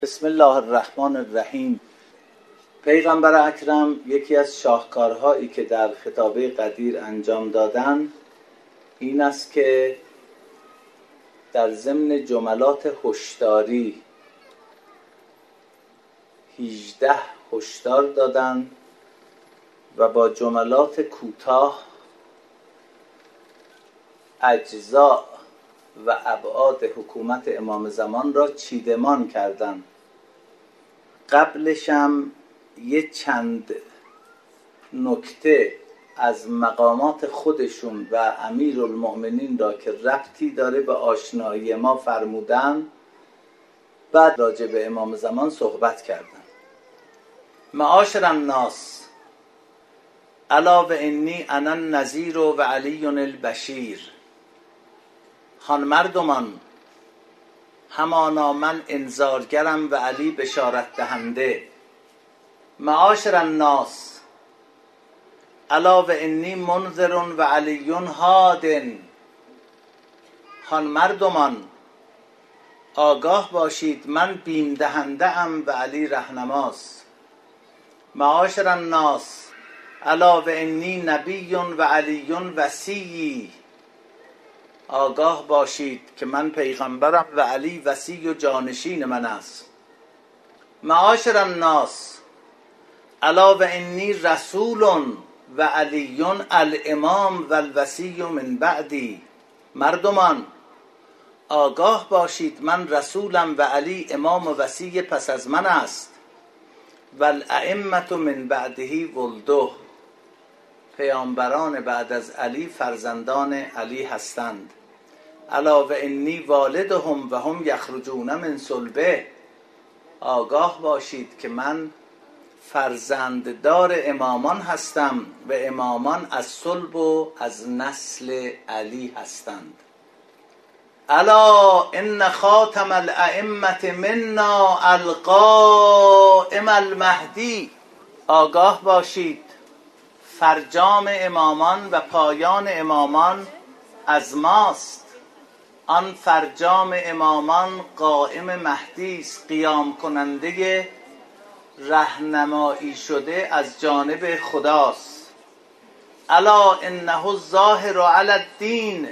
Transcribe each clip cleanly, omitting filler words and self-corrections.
بسم الله الرحمن الرحیم. پیغمبر اکرم یکی از شاهکارهایی که در خطابه قدیر انجام دادن این است که در ضمن جملات هشداری 18 هشدار دادن و با جملات کوتاه اجزا و ابعاد حکومت امام زمان را چیدمان کردند. قبلش هم یه چند نکته از مقامات خودشون و امیرالمؤمنین را که ربطی داره به آشنایی ما فرمودن، بعد راجع به امام زمان صحبت کردن. معاشر الناس الا و انی انا النذیر و علی البشیر. خان مردمان، همانا من انذارگرم و علی بشارت دهنده. معاشر الناس الا و انی منذر و علی هاد. خان مردمان، آگاه باشید من بیم دهنده ام و علی رهنماست. معاشر الناس الا و انی نبی و علی وصی. آگاه باشید که من پیغمبرم و علی وصی و جانشین من است. معاشر الناس الا و انی رسول و علی الامام و الوصی من بعدی. مردمان، آگاه باشید من رسولم و علی امام و وصی پس از من است. و الائمة من بعده ولده. پیامبران بعد از علی فرزندان علی هستند. الا و انی والدهم و هم یخرجون من صلبه. آگاه باشید که من فرزنددار امامان هستم و امامان از صلب و از نسل علی هستند. الا ان خاتم الائمة منا القائم المهدی. آگاه باشید فرجام امامان و پایان امامان از ماست. آن فرجام امامان قائم مهدی است، قیام کننده رهنمایی شده از جانب خداست. الا انه الظاهر علی الدین.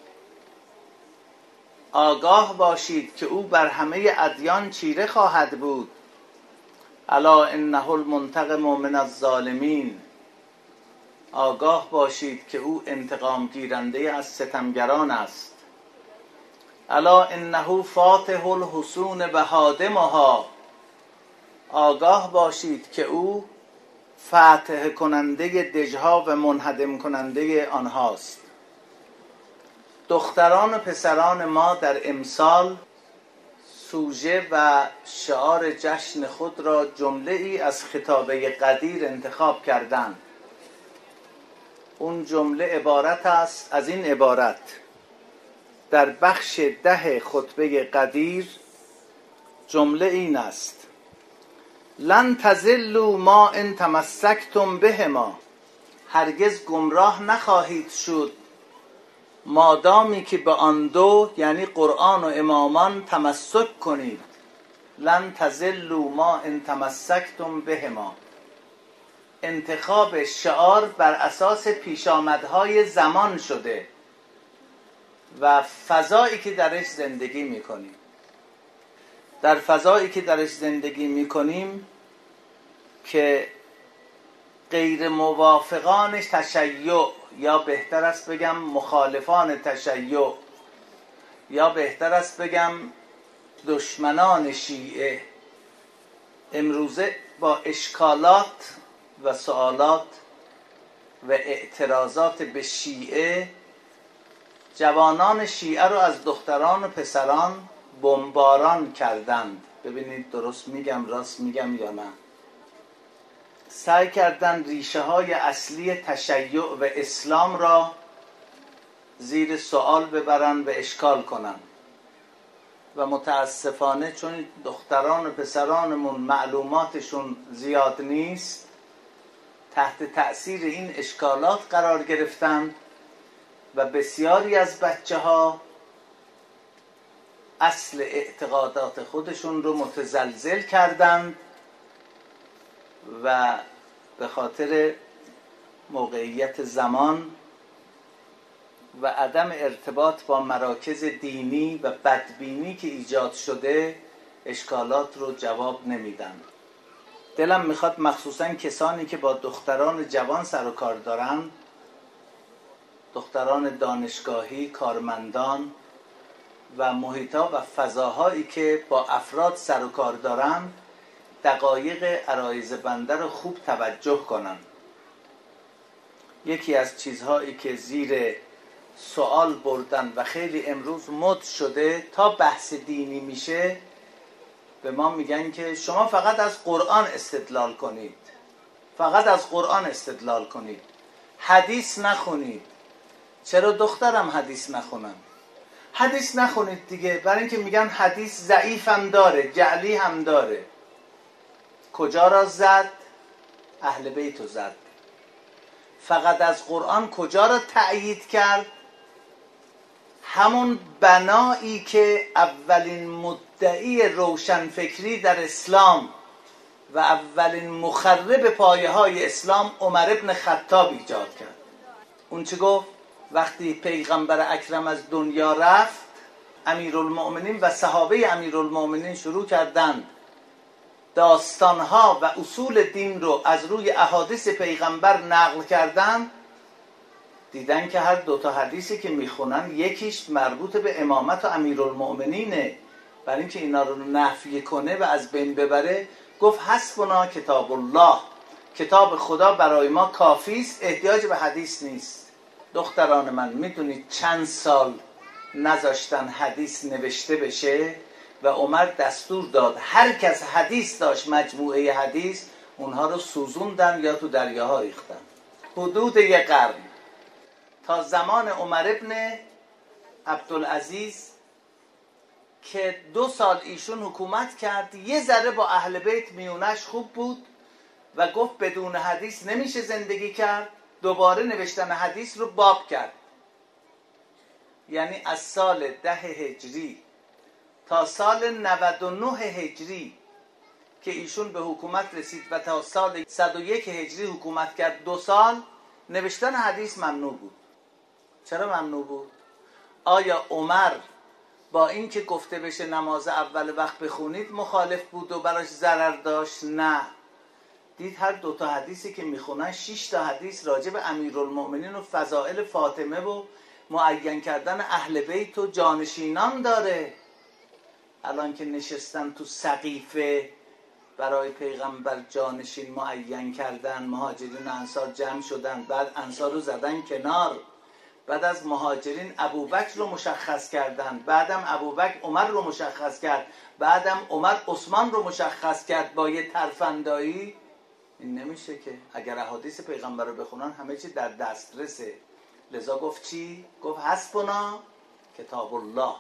آگاه باشید که او بر همه ادیان چیره خواهد بود. الا انه المنتقم من الظالمین. آگاه باشید که او انتقام گیرنده از ستمگران است. الا انه فاتح الحصون و هادمها. آگاه باشید که او فتح کننده دژها و منهدم کننده آنهاست. دختران و پسران ما در امسال سوژه و شعار جشن خود را جمله ای از خطابه قدیر انتخاب کردند. اون جمله عبارت است از این عبارت: در بخش 10 خطبه قدیر جمله این است: لن تضلوا ما ان تمسکتم بهما. هرگز گمراه نخواهید شد مادامی که به آن دو، یعنی قرآن و امامان، تمسک کنید. لن تضلوا ما ان تمسکتم بهما. انتخاب شعار بر اساس پیشامدهای زمان شده و فضایی که درش زندگی میکنیم. در فضایی که درش زندگی میکنیم که غیر موافقانش تشیع، یا بهتر است بگم مخالفان تشیع، یا بهتر است بگم دشمنان شیعه، امروزه با اشکالات و سوالات و اعتراضات به شیعه، جوانان شیعه رو از دختران و پسران بمباران کردند. ببینید درست میگم، راست میگم یا نه؟ سعی کردند ریشه های اصلی تشیع و اسلام را زیر سوال ببرن و اشکال کنن و متاسفانه چون دختران و پسرانمون معلوماتشون زیاد نیست، تحت تأثیر این اشکالات قرار گرفتن و بسیاری از بچه ها اصل اعتقادات خودشون رو متزلزل کردند و به خاطر موقعیت زمان و عدم ارتباط با مراکز دینی و بدبینی که ایجاد شده اشکالات رو جواب نمیدن. دلم میخواد مخصوصا کسانی که با دختران جوان سر و کار دارن، دختران دانشگاهی، کارمندان و محیطا و فضاهایی که با افراد سر و کار دارن، دقایق عرایض بنده رو خوب توجه کنن. یکی از چیزهایی که زیر سوال بردن و خیلی امروز مد شده تا بحث دینی میشه، به ما میگن که شما فقط از قرآن استدلال کنید، فقط از قرآن استدلال کنید، حدیث نخونید. چرا دخترم حدیث نخونم؟ حدیث نخونید دیگه، برای اینکه میگن حدیث ضعیف هم داره، جعلی هم داره. کجا را زد؟ اهل بیت رو زد. فقط از قرآن کجا را تأیید کرد؟ همون بنایی که اولین مدعی روشنفکری در اسلام و اولین مخرب پایه های اسلام عمر ابن خطاب ایجاد کرد. اون چه گفت؟ وقتی پیغمبر اکرم از دنیا رفت، امیرالمؤمنین و صحابه امیرالمؤمنین شروع کردند داستانها و اصول دین رو از روی احادیث پیغمبر نقل کردن. دیدن که هر دوتا حدیثی که میخونن یکیش مربوط به امامت و امیرالمؤمنینه، برای اینکه اینا رو نفی کنه و از بین ببره گفت حسبنا کتاب الله، کتاب خدا برای ما کافی است، احتیاج به حدیث نیست. دختران من، میدونید چند سال نذاشتن حدیث نوشته بشه و عمر دستور داد هر کس حدیث داشت، مجموعه حدیث، اونها رو سوزوندن یا تو دریاها ریختن. حدود 1 قرن تا زمان عمر ابن عبدالعزیز که 2 سال ایشون حکومت کرد، یه ذره با اهل بیت میونش خوب بود و گفت بدون حدیث نمیشه زندگی کرد. دوباره نوشتن حدیث رو باب کرد. یعنی از سال 10 هجری تا سال 99 هجری که ایشون به حکومت رسید و تا سال 101 هجری حکومت کرد، 2 سال نوشتن حدیث ممنوع بود. چرا ممنوع بود؟ آیا عمر با این که گفته بشه نماز اول وقت بخونید مخالف بود و براش ضرر داشت؟ نه، دید هر 2 تا حدیثی که میخونن 6 تا حدیث راجع به امیرالمؤمنین و فضائل فاطمه و معین کردن اهل بیت و جانشینان داره. الان که نشستن تو سقیفه برای پیغمبر جانشین معین کردن، مهاجرین و انصار جمع شدن، بعد انصار رو زدن کنار، بعد از مهاجرین ابوبکر رو مشخص کردن، بعدم ابوبکر عمر رو مشخص کرد، بعدم عمر عثمان رو مشخص کرد با یه ترفندایی. این نمیشه که. اگر احادیث پیغمبر رو بخونن همه چی در دسترسه. لذا گفت چی؟ گفت حسبنا کتاب الله.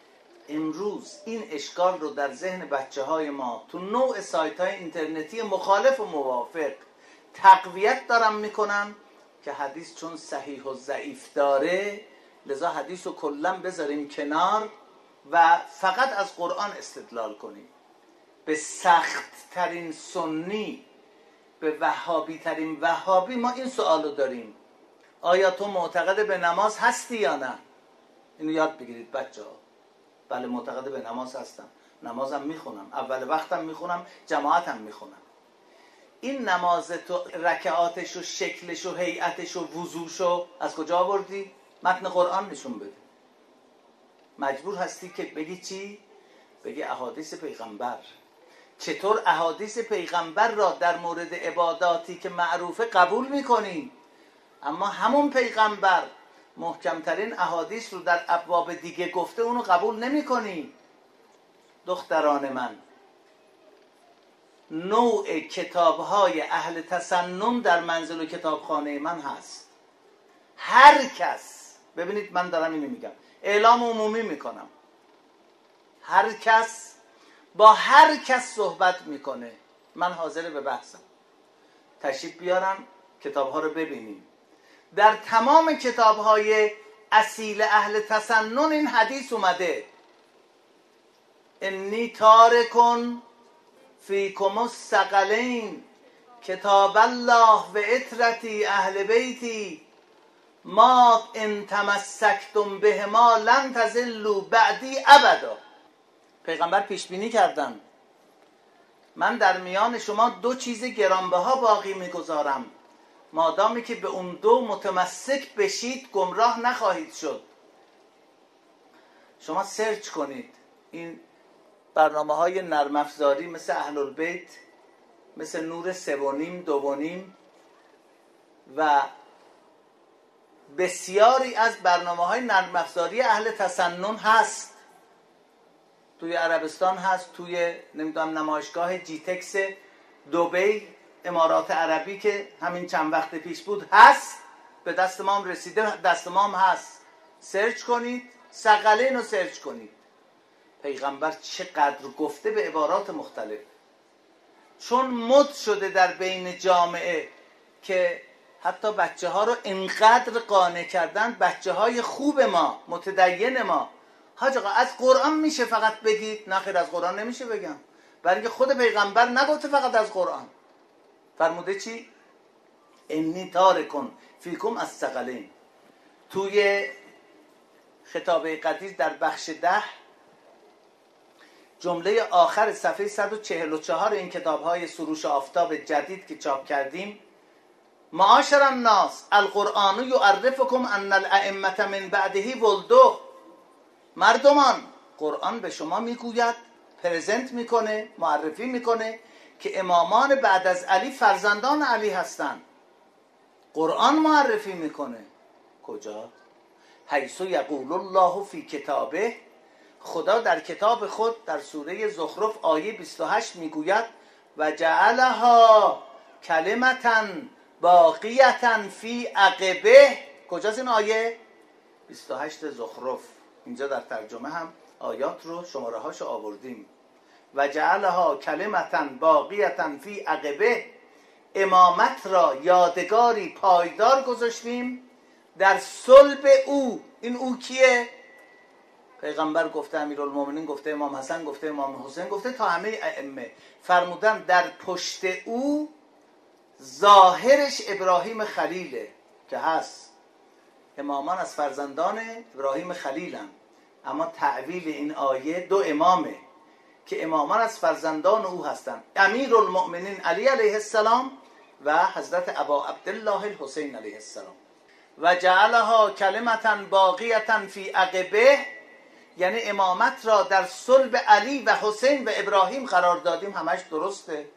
امروز این اشکال رو در ذهن بچه های ما تو نوع سایت های اینترنتی مخالف و موافق تقویت دارن میکنن که حدیث چون صحیح و ضعیف داره، لذا حدیث رو کلاً بذاریم کنار و فقط از قرآن استدلال کنیم. به سخت ترین سنی، به وهابی ترین وهابی ما این سوالو داریم: آیا تو معتقد به نماز هستی یا نه؟ اینو یاد بگیرید بچه ها. بله، معتقد به نماز هستم، نمازم میخونم، اول وقتم میخونم، جماعتم میخونم. این نماز تو رکعاتش و شکلش و هیئتش و وضوشو از کجا آوردی؟ متن قرآن نشون بده. مجبور هستی که بگی چی؟ بگی احادیث پیغمبر. چطور احادیث پیغمبر را در مورد عباداتی که معروفه قبول میکنی، اما همون پیغمبر محکمترین احادیث رو در ابواب دیگه گفته، اونو قبول نمی کنی؟ دختران من، نوع کتاب‌های اهل تسنن در منزل و کتابخانه من هست. هر کس، ببینید من دارم اینو میگم، اعلام عمومی میکنم، هر کس با هر کس صحبت میکنه، من حاضر به بحثم. تشریف بیارن کتاب‌ها رو ببینیم. در تمام کتاب‌های اصیل اهل تسنن این حدیث اومده. انی تارکن فیکم الثقلین کتاب الله و اطرتی اهل بیتی ما ان تمسکتم بهما لن تضلوا بعدی ابدا. پیغمبر پیش بینی کردن من در میان شما دو چیز گرانبها باقی میگذارم، مادامی که به اون دو متمسک بشید گمراه نخواهید شد. شما سرچ کنید این برنامه‌های نرم افزاری مثل اهل البیت، مثل نور 3.5 2.5 و بسیاری از برنامه‌های نرم افزاری اهل تسنن هست. توی عربستان هست، توی نمیدونم نمایشگاه جیتکس دبی امارات عربی که همین چند وقت پیش بود هست، به دست ما هم رسیده، دست ما هم هست. سرچ کنید، ثقلین رو سرچ کنید. پیغمبر چقدر گفته به عبارات مختلف، چون مد شده در بین جامعه که حتی بچه ها رو انقدر قانع کردن، بچه های خوب ما، متدین ما، حاج آقا از قرآن میشه فقط بگید؟ نه خیر، از قرآن نمیشه بگم، برای اینکه خود پیغمبر نگفته فقط از قرآن. فرموده چی؟ انی تارکن فیکم الثقلین. توی خطابه قدیر در بخش 10 جمله آخر صفحه 144 این کتاب‌های سروش آفتاب جدید که چاپ کردیم، معاشر الناس القرآن یعرفکم ان الائمة من بعده ولده. مردمان، قرآن به شما میگوید، پرزنت میکنه، معرفی میکنه که امامان بعد از علی فرزندان علی هستند. قرآن معرفی میکنه. کجا؟ حیث یقول الله فی کتابه، خدا در کتاب خود در سوره زخرف آیه 28 میگوید و جعلها کلمتا باقیتا فی عقبه. کجاست این آیه؟ 28 زخرف. اینجا در ترجمه هم آیات رو شماره هاشو آوردیم. و جعلها کلمتا باقیتا فی عقبه، امامت را یادگاری پایدار گذاشتیم در صلب او. این او کیه؟ پیغمبر گفته، امیرالمومنین گفته، امام حسن گفته، امام حسین گفته، تا همه ائمه فرمودن در پشت او ظاهرش ابراهیم خلیله که هست. امامان از فرزندان ابراهیم خلیلن، اما تعویل این آیه دو امامه که امامان از فرزندان او هستند، امیرالمومنین علی علیه السلام و حضرت ابا عبدالله الحسین علیه السلام. و جعلها کلمتا باقیتا فی عقبه، یعنی امامت را در صلب علی و حسین و ابراهیم قرار دادیم. همش درسته.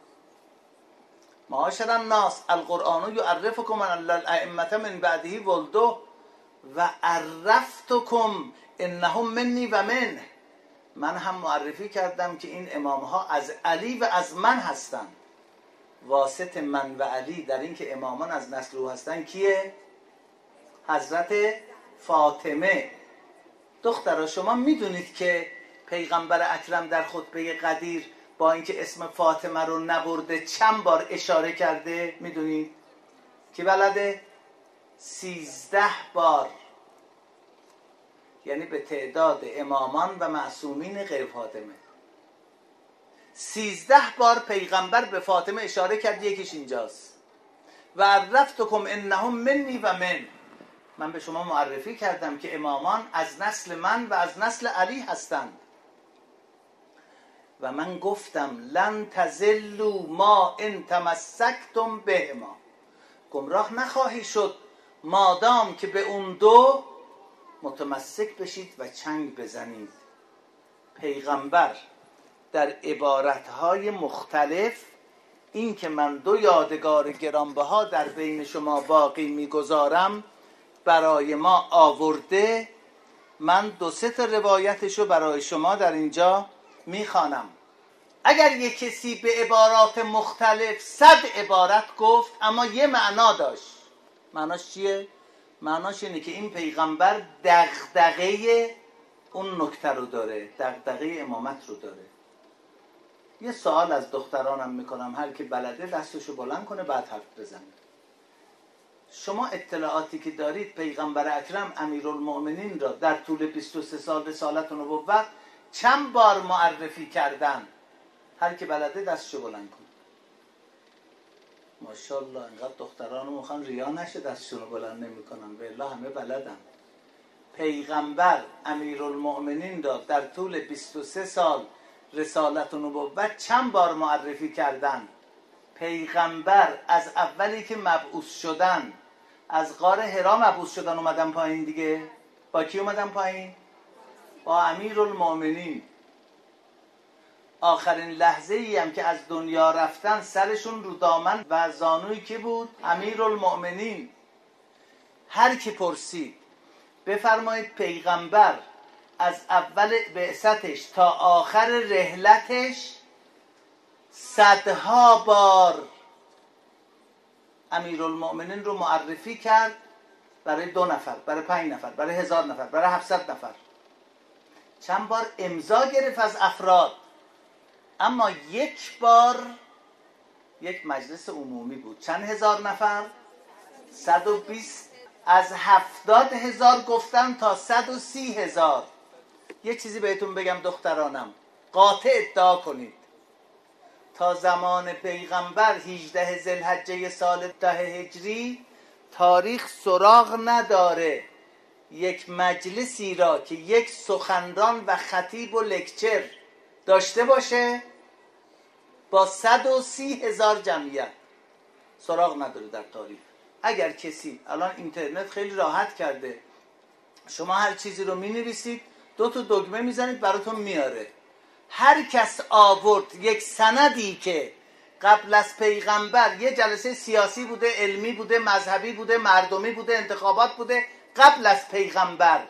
معاشر الناس القرآن یعرفکم ان الائمة من بعده ولده و عرفتکم انهم منی و منه. من هم معرفی کردم که این امامها از علی و از من هستند. واسط من و علی در این که امامان از نسل او هستند کیه؟ حضرت فاطمه. دخترها شما میدونید که پیغمبر اکرم در خطبه قدیر با اینکه اسم فاطمه رو نبرده چند بار اشاره کرده؟ میدونید که بلده؟ 13 بار، یعنی به تعداد امامان و معصومین غیر فاطمه 13 بار پیغمبر به فاطمه اشاره کرد. یکیش اینجاست، و عرفتکم انهم منی و من به شما معرفی کردم که امامان از نسل من و از نسل علی هستند. و من گفتم لن تضلوا ما ان تمسکتم بهما، گمراه نخواهی شد مادام که به اون دو متمسک بشید و چنگ بزنید. پیغمبر در عبارتهای مختلف این که من دو یادگار گرانبها در بین شما باقی میگذارم برای ما آورده. من 2-3 روایتشو برای شما در اینجا میخوانم. اگر یک کسی به عبارات مختلف 100 عبارت گفت اما یه معنا داشت، معناش چیه؟ معناش اینه که این پیغمبر دغدغه اون نکته رو داره، دغدغه امامت رو داره. یه سوال از دخترانم میکنم، هر کی بلده دستشو بلند کنه بعد حرف بزنه. شما اطلاعاتی که دارید پیغمبر اکرم امیرالمومنین را در طول 23 سال رسالت و نبوت چند بار معرفی کردن. هر کی بلده دستشو بلند کن. ماشاءالله اینقدر دخترانو میخوان ریا نشه دستشونو بلند نمیکنن، والله همه بلدن. پیغمبر امیرالمؤمنین را در طول 23 سال رسالت و نبوت چند بار معرفی کردن. پیغمبر از اولی که مبعوث شدن، از غار حرا مبعوث شدن اومدن پایین دیگه. با کی اومدن پایین؟ با امیرالمؤمنین. آخرین لحظه ای هم که از دنیا رفتن سرشون رو دامن و زانوی کی بود؟ امیرالمؤمنین. هر کی پرسید بفرمایید پیغمبر از اول بعثتش تا آخر رحلتش صدها بار امیرالمؤمنین رو معرفی کرد، برای 2 نفر، برای 5 نفر، برای 1000 نفر، برای 700 نفر. چند بار امضا گرفت از افراد. اما یک بار یک مجلس عمومی بود. چند هزار نفر؟ 120. از 70,000 گفتن تا 130,000. یه چیزی بهتون بگم دخترانم، قاطع ادعا کنید تا زمان پیغمبر 18 ذوالحجه سال 10 هجری تاریخ سراغ نداره یک مجلسی را که یک سخنران و خطیب و لکچر داشته باشه با 130,000 جمعیت. سراغ نداره در تاریخ. اگر کسی، الان اینترنت خیلی راحت کرده، شما هر چیزی رو می-نویسید 2 تا دکمه میزنید براتون میاره. هر کس آورد یک سندی که قبل از پیغمبر یه جلسه سیاسی بوده، علمی بوده، مذهبی بوده، مردمی بوده، انتخابات بوده، قبل از پیغمبر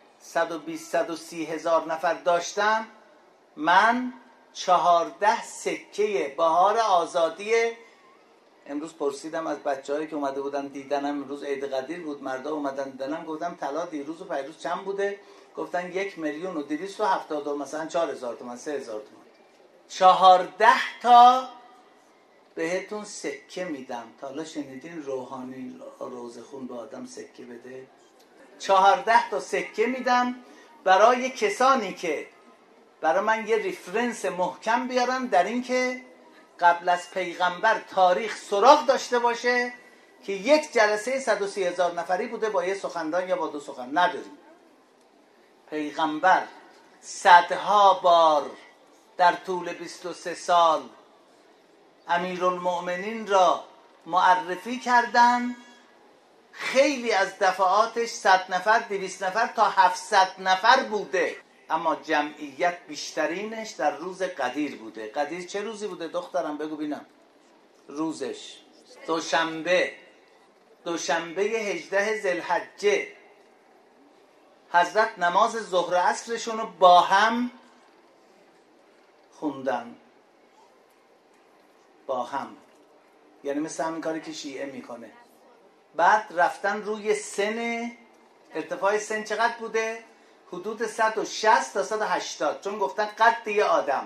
120-130,000 نفر داشتن، من 14 سکه بهار آزادی، امروز پرسیدم از بچه‌هایی که اومده بودن دیدنم، امروز عید قدیر بود، مردا اومدن دیدنم، گفتم طلا دیروز و پیروز چند بوده؟ گفتن 1,270,000 مثلا 4,000 تومان 3,000 تومان. 14 تا بهتون سکه میدم. تا حالا شنیدین روحانی روزه خون به آدم سکه بده؟ 14 تا سکه میدم برای کسانی که برای من یه ریفرنس محکم بیارن در این که قبل از پیغمبر تاریخ سراغ داشته باشه که یک جلسه 130,000 نفری بوده با یه سخنران یا با 2 سخن. نداریم. پیغمبر صدها بار در طول 23 سال امیرالمؤمنین را معرفی کردن. خیلی از دفعاتش 100 نفر، 200 نفر تا 700 نفر بوده، اما جمعیت بیشترینش در روز قدیر بوده. قدیر چه روزی بوده دخترم بگو بینم؟ روزش دوشنبه 18 ذوالحجه. حضرت نماز ظهر عصرشون رو با هم خوندن، با هم، یعنی مثل همین کاری که شیعه میکنه. بعد رفتن روی سن، ارتفاع سن چقدر بوده؟ حدود 160 تا 180، چون گفتن قد یه آدم.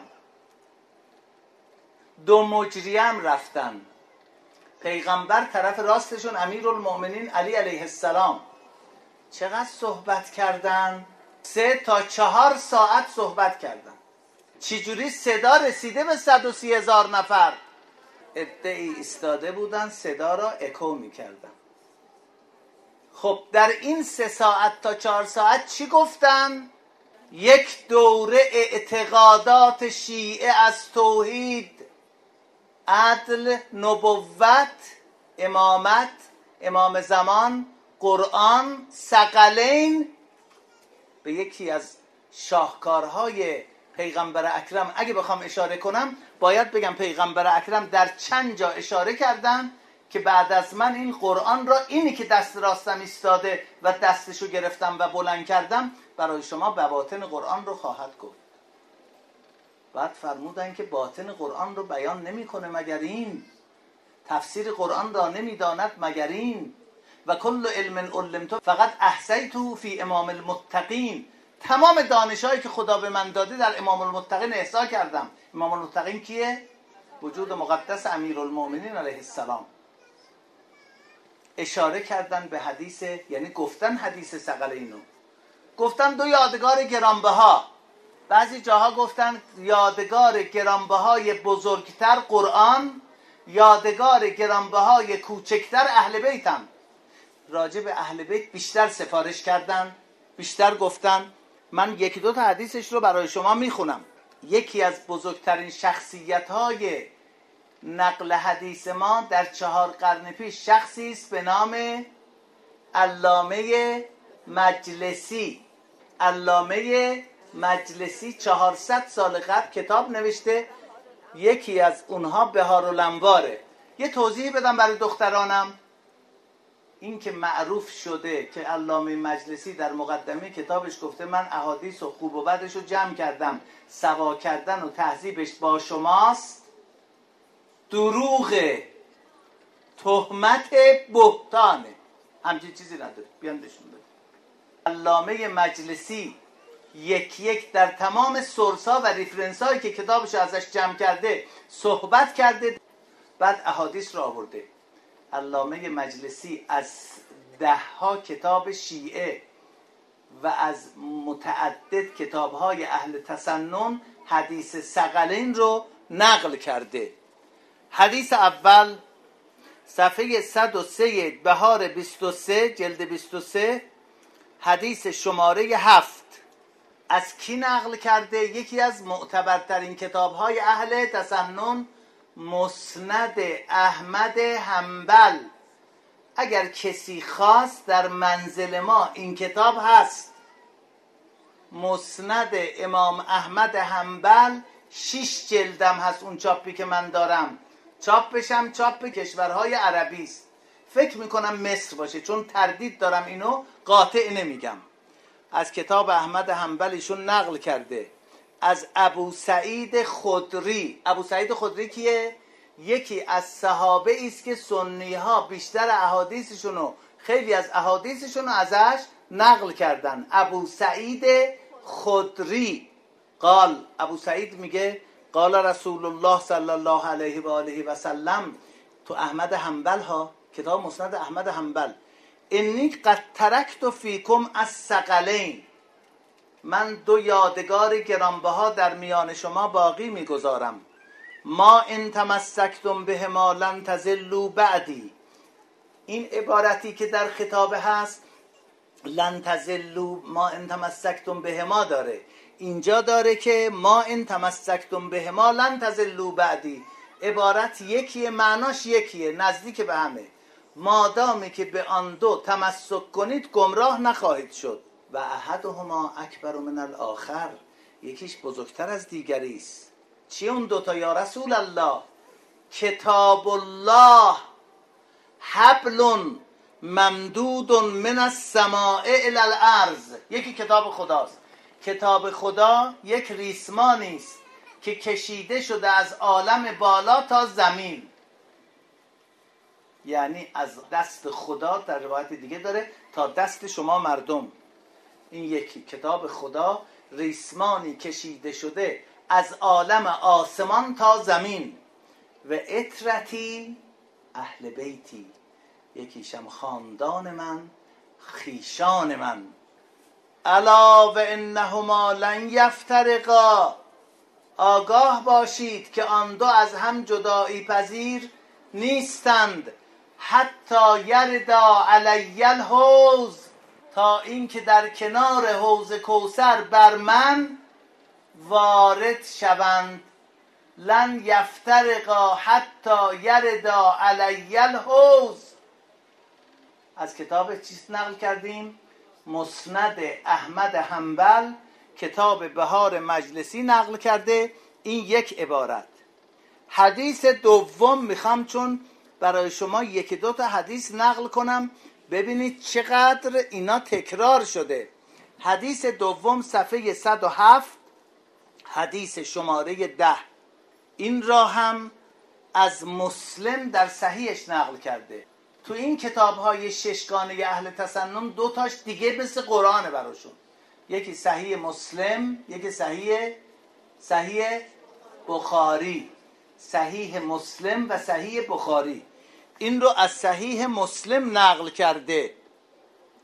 2 مجریم رفتن، پیغمبر طرف راستشون امیرالمؤمنین علی علیه السلام. چقدر صحبت کردن؟ 3 تا 4 ساعت صحبت کردن. چجوری صدا رسیده به 130,000 نفر؟ عده‌ای ایستاده بودن صدا را اکو میکردن. خب در این 3 ساعت تا 4 ساعت چی گفتن؟ یک دوره اعتقادات شیعه از توحید، عدل، نبوت، امامت، امام زمان، قرآن، ثقلین. به یکی از شاهکارهای پیغمبر اکرم اگه بخوام اشاره کنم، باید بگم پیغمبر اکرم در چند جا اشاره کردن که بعد از من این قرآن را، اینی که دست راستم ایستاده و دستشو گرفتم و بلند کردم، برای شما بواطن قرآن رو خواهد گفت. بعد فرمودن که باطن قرآن رو بیان نمیکنه مگر این، تفسیر قرآن را نمیداند مگر این، و کل علم علمته فقط احصیته فی امام المتقین. تمام دانشایی که خدا به من داده در امام المتقین احصا کردم. امام المتقین کیه؟ وجود مقدس امیرالمؤمنین علیه السلام. اشاره کردن به حدیث، یعنی گفتن حدیث ثقلینو، گفتن 2 یادگار گرانبها. بعضی جاها گفتن یادگار گرانبهای بزرگتر قرآن، یادگار گرانبهای کوچکتر اهل بیتن. راجع به اهل بیت بیشتر سفارش کردن، بیشتر گفتن. من یکی دو تا حدیثش رو برای شما میخونم. یکی از بزرگترین شخصیت‌های نقل حدیث ما در 4 قرن پیش شخصی است به نام علامه مجلسی. علامه مجلسی 400 سال قبل کتاب نوشته، یکی از اونها بهارالانواره. یه توضیح بدم برای دخترانم. این که معروف شده که علامه مجلسی در مقدمه کتابش گفته من احادیث و خوب و بدش رو جمع کردم، سوا کردن و تهذیبش با شماست، دروغه، تهمت بهتانه، همچین چیزی نداره. بیان نشون بده. علامه مجلسی یک در تمام سورس‌ها و ریفرنس‌هایی که کتابش ازش جمع کرده صحبت کرده، بعد احادیث رو آورده. علامه مجلسی از 10 کتاب شیعه و از متعدد کتاب‌های اهل تسنن حدیث ثقلین رو نقل کرده. حدیث اول صفحه 103 بهار 23 جلد 23، حدیث شماره 7. از کی نقل کرده؟ یکی از معتبرترین کتاب‌های اهل تسنن، مسند احمد حنبل. اگر کسی خواست در منزل ما این کتاب هست، مسند امام احمد حنبل، 6 جلدم هست. اون چاپی که من دارم، چاپش هم چاپ کشورهای عربی است. فکر میکنم مصر باشه، چون تردید دارم اینو قاطع نمیگم. از کتاب احمد حنبل ایشون نقل کرده از ابو سعید خدری. ابو سعید خدری کیه؟ یکی از صحابه است که سنی ها بیشتر احادیثشونو، خیلی از احادیثشونو ازش نقل کردن. ابو سعید خدری قال، ابو سعید میگه قال رسول الله صلی الله علیه و آله و سلم، تو احمد حنبل ها، کتاب مسند احمد حنبل، انی قد ترکت فیکم الثقلین، من 2 یادگار گرانبها در میان شما باقی میگذارم. ما ان تمسکتم بهما لن تضلوا بعدی. این عبارتی که در خطابه هست لن تضلوا، ما ان تمسکتم بهما داره، اینجا داره که ما ان تمسکتم بهما لن تضلوا بعدی. عبارت یکیه، معناش یکیه، نزدیک به همه. مادامی که به آن 2 تمسک کنید گمراه نخواهید شد. و احدهما اکبر من الاخر، یکیش بزرگتر از دیگری است. چی اون 2 تا یا رسول الله؟ کتاب الله حبل ممدود من السماء الی الارض. یکی کتاب خداست. کتاب خدا یک ریسمانی است که کشیده شده از عالم بالا تا زمین، یعنی از دست خدا، در روایت دیگه داره، تا دست شما مردم. این یکی کتاب خدا، ریسمانی کشیده شده از عالم آسمان تا زمین. و اطرتی اهل بیتی، یکیشم خاندان من، خیشان من. الا و انهما لن یفترقا، آگاه باشید که آن 2 از هم جدایی پذیر نیستند. حتی یردا علی الحوض، تا اینکه در کنار حوض کوثر بر من وارد شوند. لن یفترقا حتی یردا علی الحوض. از کتاب چیز نقل کردیم؟ مسند احمد حنبل، کتاب بهار مجلسی نقل کرده. این یک عبارت. حدیث دوم میخوام چون برای شما 1-2 تا حدیث نقل کنم، ببینید چقدر اینا تکرار شده. حدیث دوم صفحه 107، حدیث شماره 10. این را هم از مسلم در صحیحش نقل کرده. تو این کتاب‌های 6گانه اهل تسنن 2 تاش دیگه مثل قرآنه براشون. یکی صحیح مسلم، یکی صحیح بخاری. صحیح مسلم و صحیح بخاری. این رو از صحیح مسلم نقل کرده.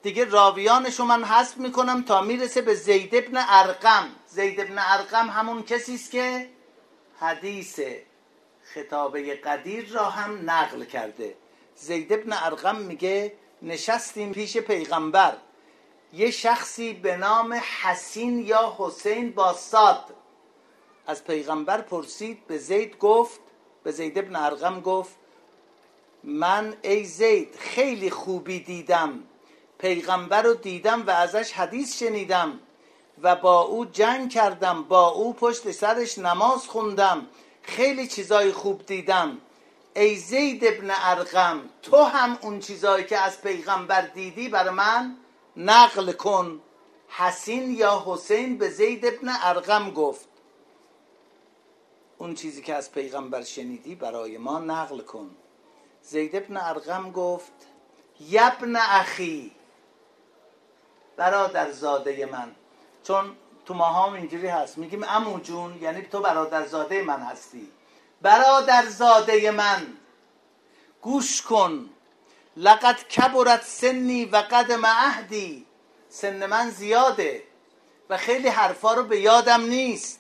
دیگه راویانشو من حذف میکنم تا میرسه به زید ابن ارقم. زید ابن ارقم همون کسی است که حدیث خطابه قدیر را هم نقل کرده. زید ابن ارقم میگه نشستیم پیش پیغمبر، یه شخصی به نام حسین یا حسین با صاد از پیغمبر پرسید. به زید گفت، به زید ابن ارقم گفت من ای زید خیلی خوبی دیدم، پیغمبر رو دیدم و ازش حدیث شنیدم و با او جنگ کردم، با او پشت سرش نماز خوندم، خیلی چیزای خوب دیدم. ای زید ابن ارقم تو هم اون چیزایی که از پیغمبر دیدی برای من نقل کن. حسین یا حسین به زید ابن ارقم گفت اون چیزی که از پیغمبر شنیدی برای ما نقل کن. زید ابن ارقم گفت یبن اخی، برادرزاده من. چون تو ما هم اینجوری هست میگیم عمو جون، یعنی تو برادرزاده من هستی. برادرزاده من گوش کن، لقد کبرت سنی و قدم عهدی، سن من زیاده و خیلی حرفا رو به یادم نیست.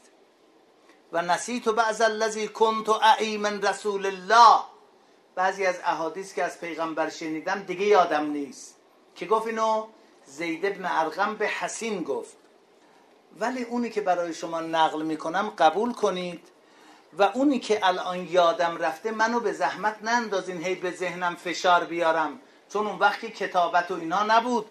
و نسیت بعض الذی کنت اعی من رسول الله، بعضی از احادیث که از پیغمبر شنیدم دیگه یادم نیست. که گفت اینو؟ زید ابن ارقم به حسین گفت. ولی اونی که برای شما نقل میکنم قبول کنید و اونی که الان یادم رفته منو به زحمت نندازین هی به ذهنم فشار بیارم، چون اون وقتی کتابت و اینا نبود.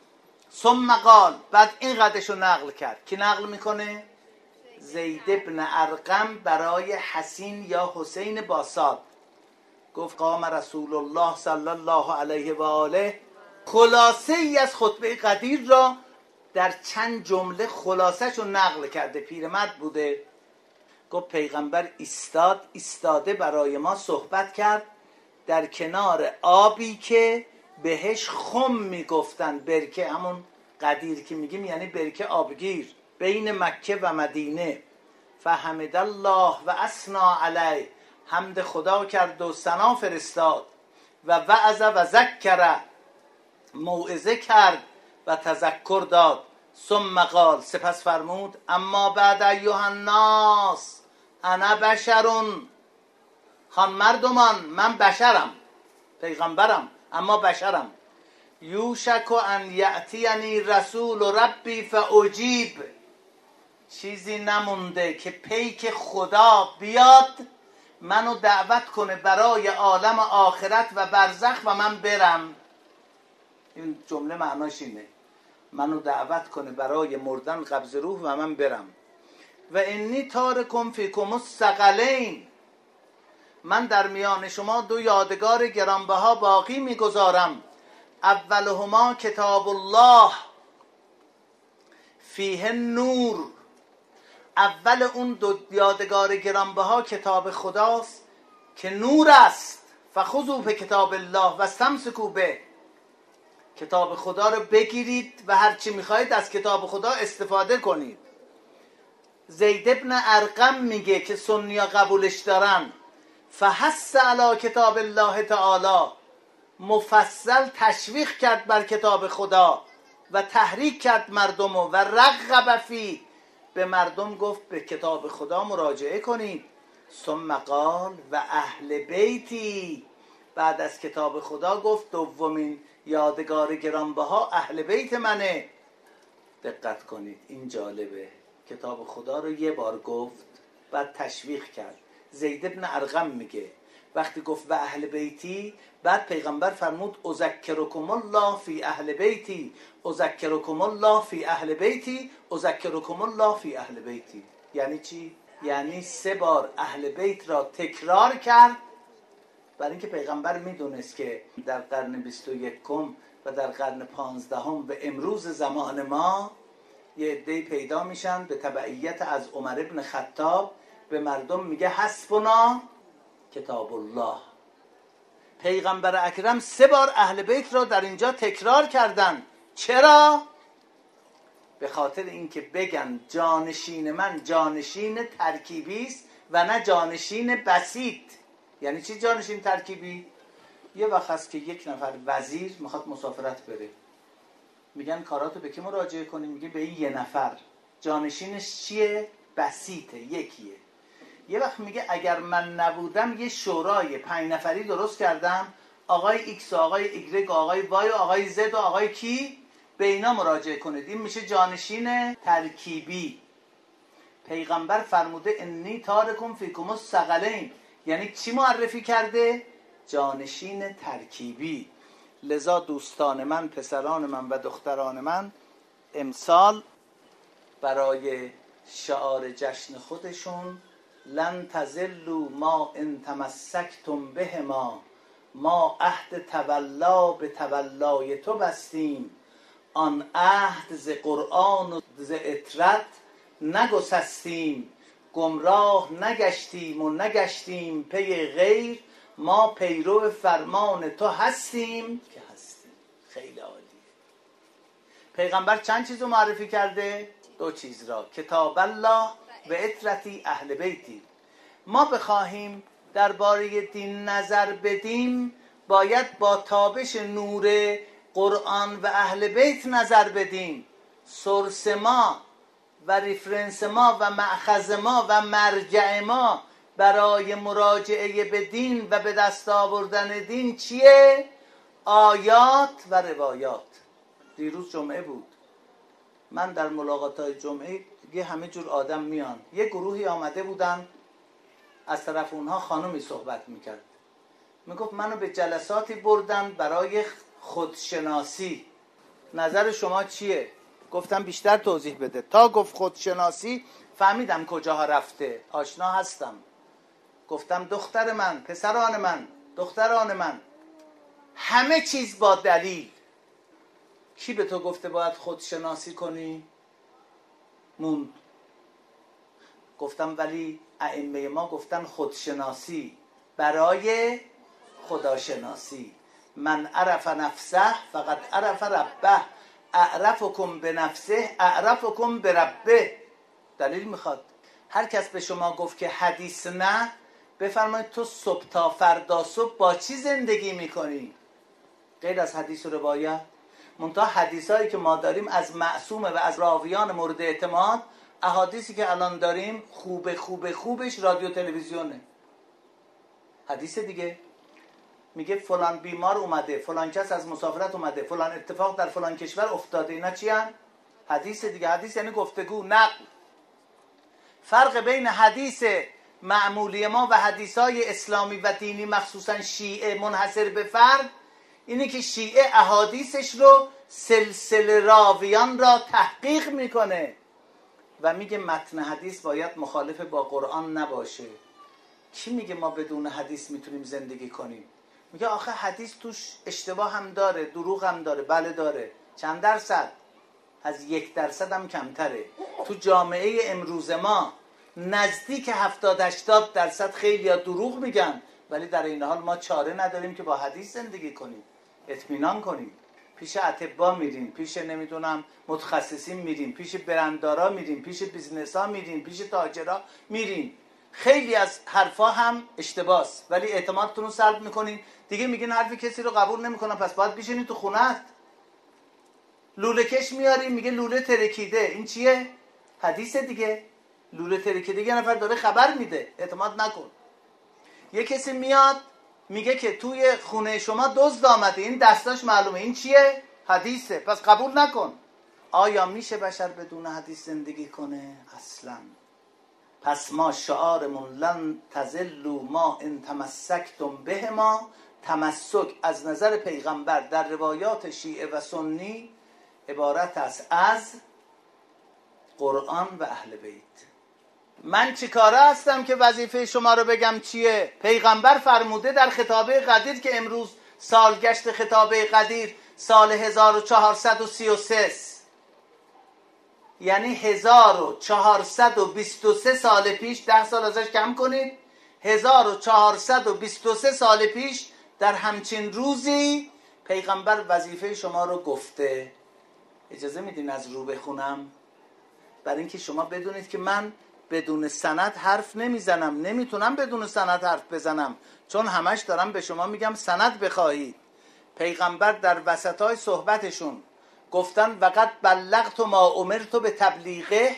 ثم قال، بعد این قدشو نقل کرد. کی نقل میکنه؟ زید ابن ارقم برای حسین یا حسین باساد گفت قام رسول الله صلی الله علیه و آله. خلاصه ای از خطبه قدیر را در چند جمله خلاصه‌شو نقل کرده. پیرمرد بوده، گفت پیغمبر ایستاده برای ما صحبت کرد در کنار آبی که بهش خم میگفتن، برکه، همون قدیر که میگیم یعنی برکه آبگیر، بین مکه و مدینه. فحمد الله و اثنا علیه، حمد خدا کرد و ثنا فرستاد. و وعظ و ذکر، موعظه کرد و تذکر داد. ثم قال، سپس فرمود اما بعد ایها الناس انا بشرون، خان مردمان من بشرم، پیغمبرم اما بشرم. یوشک ان یأتینی رسول ربی فاجیب، چیزی نمونده که پیک خدا بیاد منو دعوت کنه برای عالم آخرت و برزخ و من برم. این جمله معناش اینه، منو دعوت کنه برای مردن قبض روح و من برم. و انی تارکم فیکم الثقلین، من در میان شما دو یادگار گرانبها باقی میگذارم. اولهما کتاب الله فیه نور، اول اون دو یادگار گرانبها کتاب خداست که نور است. فخذوا بکتاب الله و استمسکوا به، کتاب خدا رو بگیرید و هر چی میخواید از کتاب خدا استفاده کنید. زید ابن ارقم میگه که سنیا قبولش دارن، فحث علی کتاب الله تعالی، مفصل تشویق کرد بر کتاب خدا و تحریک کرد مردم و رغب فی، به مردم گفت به کتاب خدا مراجعه کنید. ثم قال و اهل بیتی، بعد از کتاب خدا گفت دومین یادگار گرانبها اهل بیت منه. دقت کنید این جالبه، کتاب خدا رو یه بار گفت بعد تشویق کرد. زید ابن ارقم میگه وقتی گفت و اهل بیتی، بعد پیغمبر فرمود اذکرکم الله فی اهل بیتی، اذکرکم الله فی اهل بیتی، اذکرکم الله فی اهل بیتی. یعنی چی؟ یعنی 3 بار اهل بیت را تکرار کرد، برای اینکه پیغمبر میدونست که در قرن 21 و در قرن 15 و امروز زمان ما یه عده‌ای پیدا میشن به تبعیت از عمر ابن خطاب، به مردم میگه حسبنا کتاب الله. پیغمبر اکرم 3 بار اهل بیت را در اینجا تکرار کردن. چرا؟ به خاطر اینکه بگن جانشین من جانشین ترکیبی است و نه جانشین بسیط. یعنی چی جانشین ترکیبی؟ یه وقت هست که یک نفر وزیر میخواد مسافرت بره، میگن کاراتو به کی مراجعه کنیم؟ میگه به این یه نفر. جانشینش چیه؟ بسیطه، یکیه. یه وقت میگه اگر من نبودم یه شورای 5 نفری درست کردم، آقای ایکس و آقای ایگرگ و آقای وای و آقای زد و آقای کی، به اینا مراجعه کنید. این میشه جانشین ترکیبی. پیغمبر فرموده انی تارکم فیکم الثقلین، یعنی چی معرفی کرده؟ جانشین ترکیبی. لذا دوستان من، پسران من و دختران من، امسال برای شعار جشن خودشون لن تزلوا ما ان تمسکتم بهما، ما عهد تولا به تولای تو بستیم، آن عهد ز قرآن و ز اطرت نگسستیم، گمراه نگشتیم و نگشتیم پی غیر، ما پیرو فرمان تو هستیم که هستیم. خیلی عالیه. پیغمبر چند چیز رو معرفی کرده؟ 2 چیز را، کتاب الله و اطرتی اهل بیتی. ما بخواهیم درباره دین نظر بدیم، باید با تابش نور قرآن و اهل بیت نظر بدیم. سورس ما و ریفرنس ما و مأخذ ما و مرجع ما برای مراجعه به دین و به دست آوردن دین چیه؟ آیات و روایات. دیروز جمعه بود، من در ملاقات‌های جمعه دیگه همه جور آدم میان. یه گروهی آمده بودن، از طرف اونها خانومی صحبت میکرد، میگفت منو به جلساتی بردن برای خودشناسی، نظر شما چیه؟ گفتم بیشتر توضیح بده. تا گفت خودشناسی فهمیدم کجاها رفته، آشنا هستم. گفتم دختر من، پسران من، دختران من، همه چیز با دلیل. کی به تو گفته باید خودشناسی کنی؟ موند. گفتم ولی ائمه ما گفتن خودشناسی برای خداشناسی. من عرف نفسه فقط عرف ربه، اعرفکم به نفسه اعرفکم به ربه. دلیل میخواد. هر کس به شما گفت که حدیث نه، بفرمایید تو صبح تا فردا صبح با چی زندگی میکنی؟ غیر از حدیث و روایت. منتها حدیثایی که ما داریم از معصومه و از راویان مورد اعتماد. احادیثی که الان داریم خوبش رادیو تلویزیونه. حدیث دیگه میگه فلان بیمار اومده، فلان کس از مسافرت اومده، فلان اتفاق در فلان کشور افتاده. اینا چی هن؟ حدیث دیگه. حدیث یعنی گفتگو، نقل. فرق بین حدیث معمولی ما و حدیثای اسلامی و دینی مخصوصا شیعه منحصر به فرد اینه که شیعه احادیثش رو سلسله راویان را تحقیق میکنه و میگه متن حدیث باید مخالف با قرآن نباشه. کی میگه ما بدون حدیث میتونیم زندگی کنیم؟ میگه آخه حدیث توش اشتباه هم داره، دروغ هم داره. بله داره. چند درصد؟ از 1% هم کمتره. تو جامعه امروز ما نزدیک 70-80% خیلی ها دروغ میگن، ولی در این حال ما چاره نداریم که با حدیث زندگی کنیم، اطمینان کنیم. پیش اطباء میریم، پیش نمیدونم متخصصین میریم، پیش برندارا میریم، پیش بیزنسا میریم، پیش تاجرا میریم. خیلی از حرفا هم اشتباس، ولی اعتمادتون رو سلب میکنین. دیگه میگین حرف کسی رو قبول نمیکنم، پس باید بشینید تو خونه‌ات. لوله کش میاریم، میگه لوله ترکیده. این چیه؟ حدیث دیگه. لوله ترکیده یه نفر داره خبر میده، اعتماد نکن. یه کسی میاد میگه که توی خونه شما دزد آمده، این دستاش معلومه. این چیه؟ حدیثه، پس قبول نکن. آیا میشه بشر بدون حدیث زندگی کنه؟ اصلا. پس ما شعارمون لن تزلوا ما ان تمسکتم بهما. تمسک از نظر پیغمبر در روایات شیعه و سنی عبارت است از قرآن و اهل بیت. من چیکاره هستم که وظیفه شما رو بگم چیه؟ پیغمبر فرموده در خطابه قدیر که امروز سالگشت خطابه قدیر سال 1433 یعنی 1423 سال پیش، 10 سال ازش کم کنید، 1423 سال پیش در همچین روزی پیغمبر وظیفه شما رو گفته. اجازه میدین از رو بخونم؟ برای اینکه شما بدونید که من بدون سند حرف نمیزنم، نمیتونم بدون سند حرف بزنم، چون همش دارم به شما میگم سند بخواهید. پیغمبر در وسطای صحبتشون گفتن وقد بلغت ما امرت به تبلیغه،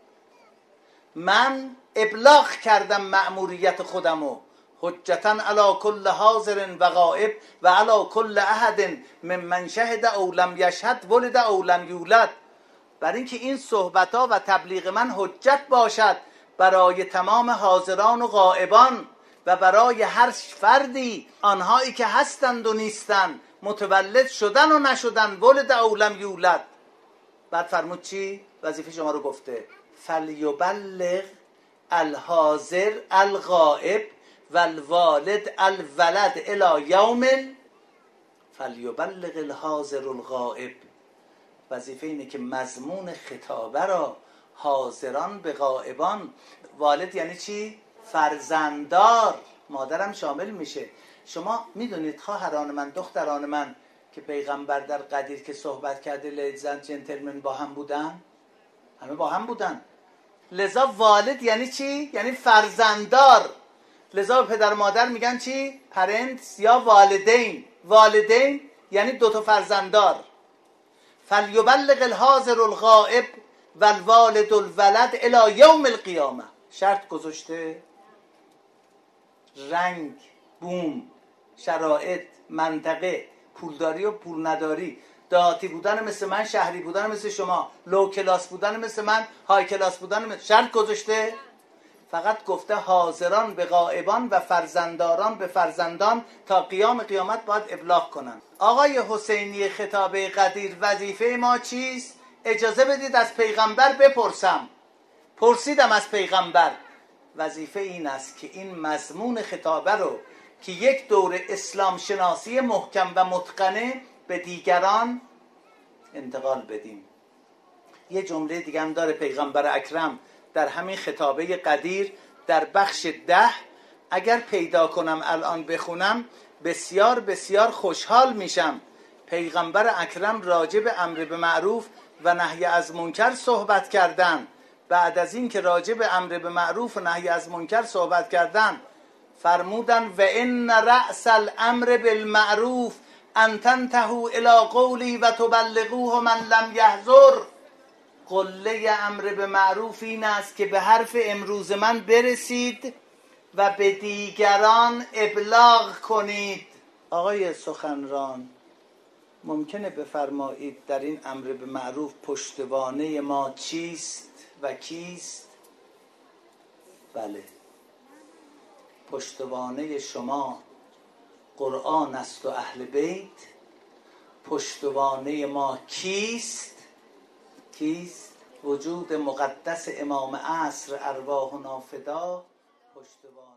من ابلاغ کردم مأموریت خودمو، حجتا علی کل حاضر و غائب و علی کل احد ممن شهد او لم یشهد ولد او لم یولد، برای اینکه این صحبت‌ها و تبلیغ من حجت باشد برای تمام حاضران و غائبان و برای هر فردی، آنهایی که هستند و نیستند، متولد شدن و نشدن، ولد او لم یولد. بعد فرمود چی؟ وظیفه شما رو گفته فلیبلغ الحاضر الغائب و الوالد الولد الی یوم فلیبلغ الحاضر الغائب. وظیفه اینه که مضمون خطابه را حاضران به غائبان، والد یعنی چی؟ فرزنددار، مادرم شامل میشه. شما میدونید خواهران من، دختران من، که پیغمبر در قدیر که صحبت کرده لیدیز اند جنتلمن با هم بودن، همه با هم بودن. لذا والد یعنی چی؟ یعنی فرزنددار. لذا پدر مادر میگن چی؟ پرنتس یا والدین. والدین یعنی دوتا فرزنددار. فلیبلغ الحاضر الغائب و الوالد الولد الی یوم القیامه. شرط گذاشته، رنگ، بوم، شرایط، منطقه، پولداری و پول نداری، دهاتی بودن مثل من، شهری بودن مثل شما، لو کلاس بودن مثل من، های کلاس بودن مثل شرط گذاشته؟ فقط گفته حاضران به غائبان و فرزندداران به فرزندان تا قیام قیامت باید ابلاغ کنن. آقای حسینی خطابه قدیر، وظیفه ما چیست؟ اجازه بدید از پیغمبر بپرسم. پرسیدم از پیغمبر. وظیفه این است که این مضمون خطابه رو که یک دور اسلام شناسی محکم و متقنه به دیگران انتقال بدیم. یه جمله دیگه هم داره پیغمبر اکرم در همین خطابه قدیر در بخش 10، اگر پیدا کنم الان بخونم بسیار بسیار خوشحال میشم. پیغمبر اکرم راجع به امر به معروف و نهی از منکر صحبت کردن. بعد از این که راجع به امر به معروف و نهی از منکر صحبت کردن، فرمودن و ان رأس الامر بالمعروف ان تنتهوا الی قولی و تبلغوه من لم یحضر. قله امر به معروف این است که به حرف امروز من برسید و به دیگران ابلاغ کنید. آقای سخنران، ممکنه بفرمایید در این امر به معروف پشتوانه ما چیست و کیست؟ بله، پشتوانه شما قرآن است و اهل بیت. پشتوانه ما کیست؟ وجود مقدس امام عصر ارواحنا فدا. پشتوانه